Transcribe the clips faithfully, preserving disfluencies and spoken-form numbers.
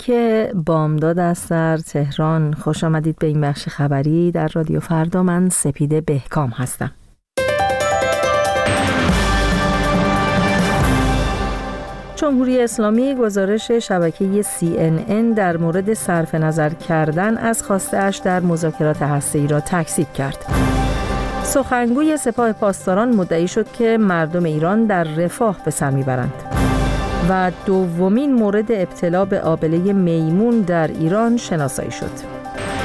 تاریک بامداد است در تهران. خوش آمدید به این بخش خبری در رادیو فردا. من سپیده بهکام هستم. جمهوری اسلامی گزارش شبکه سی ان ان در مورد صرف نظر کردن از خواسته اش در مذاکرات هسته‌ای را تکذیب کرد. سخنگوی سپاه پاسداران مدعی شد که مردم ایران در رفاه به سر میبرند. و دومین مورد ابتلا به آبله میمون در ایران شناسایی شد.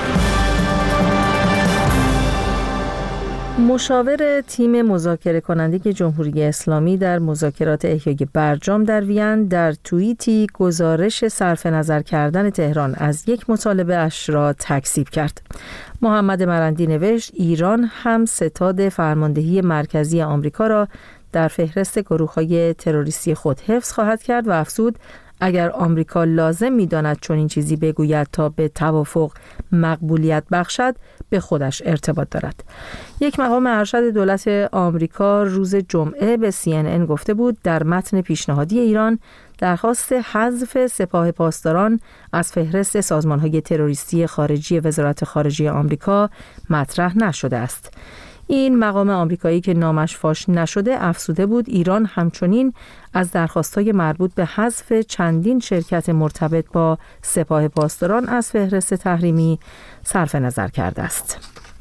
مشاور تیم مذاکره کننده جمهوری اسلامی در مذاکرات احیای برجام در وین در توییتی گزارش صرف نظر کردن تهران از یک مطالبه اش را تکذیب کرد. محمد مرندی نوشت ایران هم ستاد فرماندهی مرکزی آمریکا را در فهرست گروه‌های تروریستی خود حفظ خواهد کرد و افزود اگر آمریکا لازم می‌داند چون این چیزی بگوید تا به توافق مقبولیت بخشد به خودش ارتباط دارد. یک مقام ارشد دولت آمریکا روز جمعه به سی ان ان گفته بود در متن پیشنهادی ایران درخواست حذف سپاه پاسداران از فهرست سازمان‌های تروریستی خارجی وزارت خارجه آمریکا مطرح نشده است. این مقام آمریکایی که نامش فاش نشده افزوده بود ایران همچنین از درخواست‌های مربوط به حذف چندین شرکت مرتبط با سپاه پاسداران از فهرست تحریمی صرف نظر کرده است.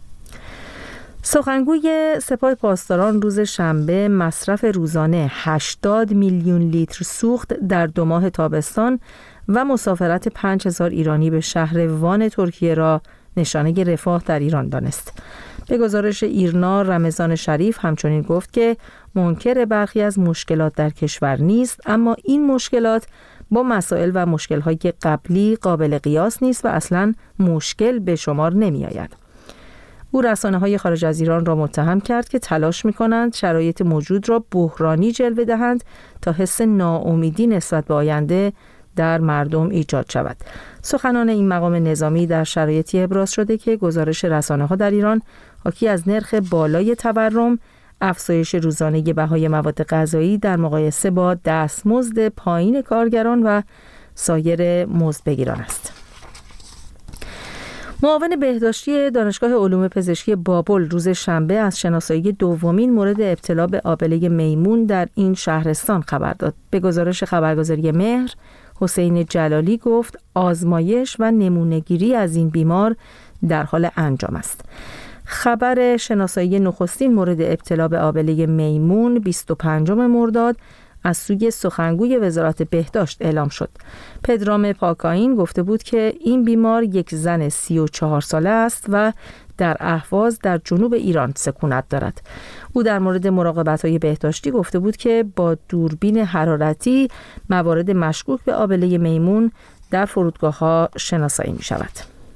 سخنگوی سپاه پاسداران روز شنبه مصرف روزانه هشتاد میلیون لیتر سوخت در دو ماه تابستان و مسافرت پنج هزار ایرانی به شهر وان ترکیه را نشانه رفاه در ایران دانست. به گزارش ایرنا رمضان شریف همچنین گفت که منکر برخی از مشکلات در کشور نیست، اما این مشکلات با مسائل و مشکل‌های قبلی قابل قیاس نیست و اصلاً مشکل به شمار نمی آید. او رسانه‌های خارج از ایران را متهم کرد که تلاش می‌کنند شرایط موجود را بحرانی جلوه دهند تا حس ناامیدی نسبت به آینده در مردم ایجاد شود. سخنان این مقام نظامی در شرایطی ابراز شده که گزارش رسانه‌ها در ایران حاکی از نرخ بالای تورم، افزایش روزانه بهای مواد غذایی در مقایسه با دستمزد پایین کارگران و سایر مزدبگیران است. معاون بهداشتی دانشگاه علوم پزشکی بابل روز شنبه از شناسایی دومین مورد ابتلا به آبله میمون در این شهرستان خبر داد. به گزارش خبرگزاری مهر، حسین جلالی گفت آزمایش و نمونه‌گیری از این بیمار در حال انجام است. خبر شناسایی نخستین مورد ابتلا به آبله میمون بیست و پنجم مرداد از سوی سخنگوی وزارت بهداشت اعلام شد. پدرام پاکاین گفته بود که این بیمار یک زن سی و چهار ساله است و در اهواز در جنوب ایران سکونت دارد. او در مورد مراقبت‌های بهداشتی گفته بود که با دوربین حرارتی موارد مشکوک به آبله میمون در فرودگاه‌ها شناسایی می‌شود.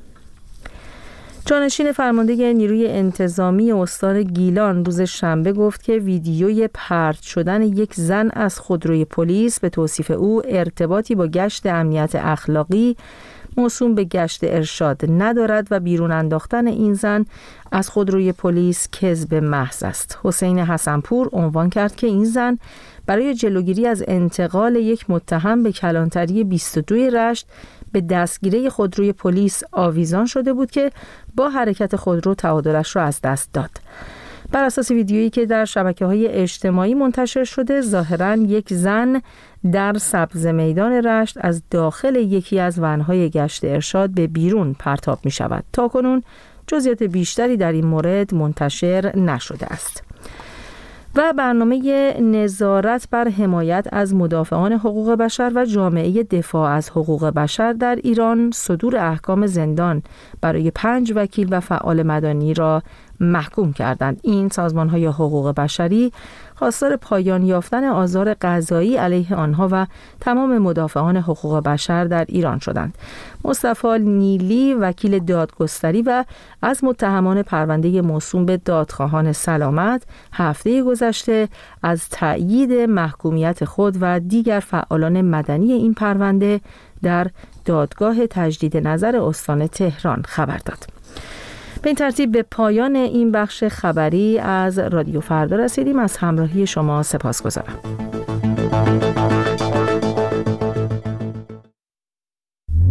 جانشین فرمانده نیروی انتظامی استان گیلان روز شنبه گفت که ویدیوی پرت شدن یک زن از خودروی پلیس به توصیف او ارتباطی با گشت امنیت اخلاقی موسوم به گشت ارشاد ندارد و بیرون انداختن این زن از خودروی پلیس کذب محض است. حسین حسنپور عنوان کرد که این زن برای جلوگیری از انتقال یک متهم به کلانتری بیست و دو رشت به دستگیره خودروی پلیس آویزان شده بود که با حرکت خودرو تعادلش را از دست داد. بر اساس ویدیویی که در شبکه‌های اجتماعی منتشر شده، ظاهراً یک زن در سبز میدان رشت از داخل یکی از ون‌های گشت ارشاد به بیرون پرتاب می‌شود. تاکنون جزئیات بیشتری در این مورد منتشر نشده است. و برنامه نظارت بر حمایت از مدافعان حقوق بشر و جامعه دفاع از حقوق بشر در ایران صدور احکام زندان برای پنج وکیل و فعال مدنی را محکوم کردند. این سازمان‌های حقوق بشری خواستار پایان یافتن آزار قضایی علیه آنها و تمام مدافعان حقوق بشر در ایران شدند. مصطفی نیلی وکیل دادگستری و از متهمان پرونده موسوم به دادخواهان سلامت هفته گذشته از تأیید محکومیت خود و دیگر فعالان مدنی این پرونده در دادگاه تجدید نظر استان تهران خبر داد. به این ترتیب به پایان این بخش خبری از رادیو فردا رسیدیم. از همراهی شما سپاسگزارم.